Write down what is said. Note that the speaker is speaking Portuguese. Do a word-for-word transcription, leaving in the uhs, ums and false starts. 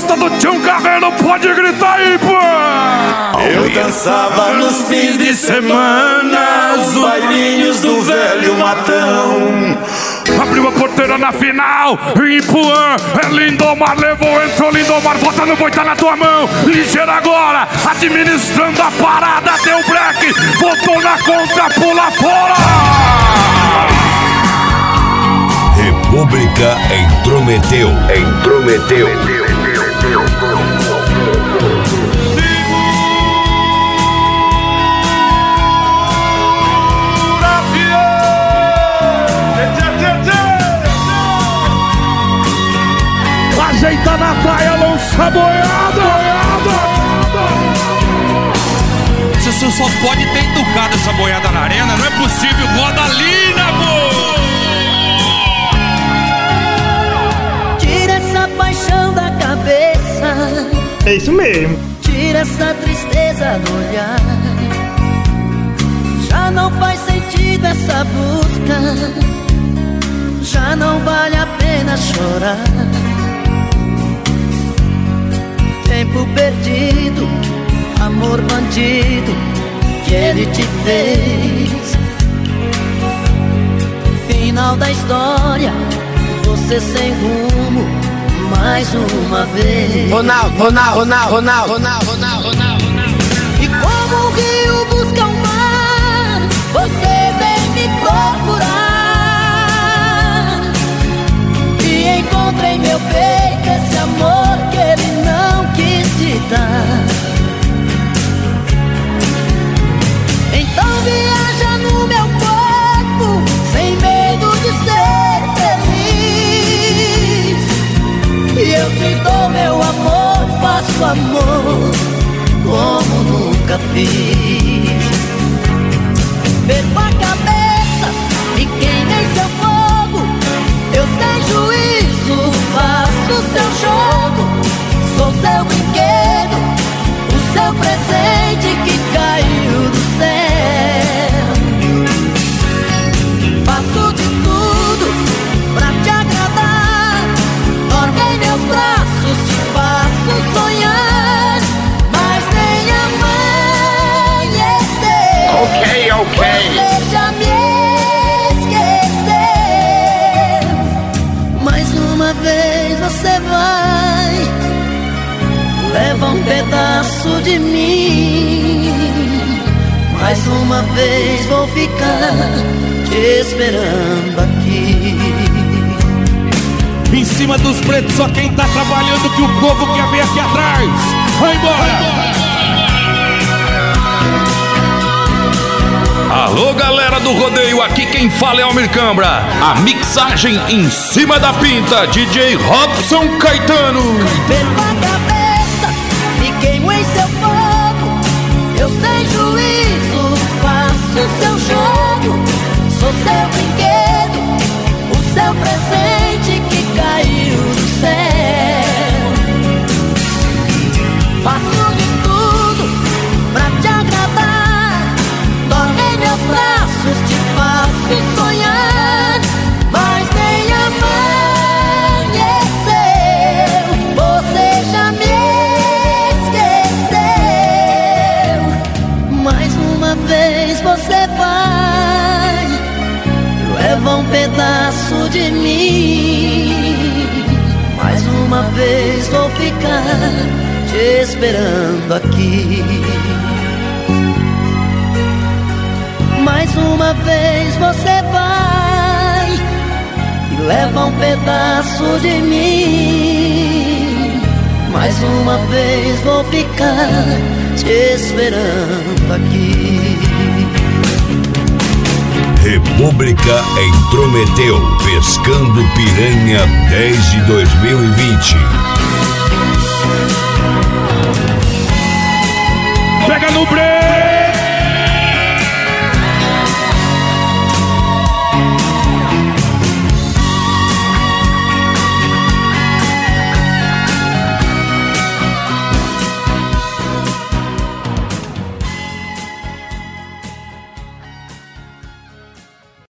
gosta do Tião Carreiro, pode gritar aí, pô! Eu dançava nos fins de semana, os bailinhos do velho Matão. Abriu a porteira na final, Ipuã, é Lindomar, levou, entrou Lindomar, bota no boi, tá na tua mão. Ligeiro agora, administrando a parada, deu break, voltou na contra, pula fora. República intrometeu, intrometeu. Ajeita na praia, lança boiada. Você só pode ter educado essa boiada na arena, não é possível, roda linda, pô! Tira essa paixão da cabeça. É isso mesmo. Tira essa tristeza do olhar. Já não faz sentido essa busca. Já não vale a pena chorar. Tempo perdido, amor bandido que ele te fez. Final da história, você sem rumo, mais uma vez. Ronaldo, Ronaldo, Ronaldo, Ronaldo, Ronaldo, Ronaldo, Ronaldo. E como o rio busca o mar, você vem me procurar. E encontra em meu peito esse amor que ele não quis te dar. Então viaja no meu corpo, sem medo de ser feliz. E eu te dou meu amor, faço amor como nunca fiz. Perco a cabeça e queimei seu fogo. Eu sem juízo faço seu jogo. Sou seu brinquedo, o seu presente que caiu do céu. Faço de tudo pra te agradar. Dorme em meus braços, te faço sonhar. Mas nem amanhecer. Ok, ok. Você já me esqueceu. Mais uma vez você vai, leva um pedaço de mim. Mais uma vez vou ficar te esperando aqui. Em cima dos pretos, só quem tá trabalhando que o povo quer ver aqui atrás. Vai embora! Alô, galera do rodeio, aqui quem fala é Almir Cambra. A mixagem em cima da pinta, D J Robson Caetano. Perco a cabeça e queimo em seu fogo. Eu sem juízo faço seu jogo. Sou seu brinquedo, o seu presente que caiu do céu. Faço de tudo pra te agradar. Dorme em meus braços, te faço sonhar. Mas nem amanheceu, você já me esqueceu. Mais uma vez você vai, leva um pedaço de mim. Mais uma vez vou ficar te esperando aqui. Mais uma vez você vai e leva um pedaço de mim. Mais uma vez vou ficar te esperando aqui. República intrometeu, pescando piranha desde dois mil e vinte. Pega no break!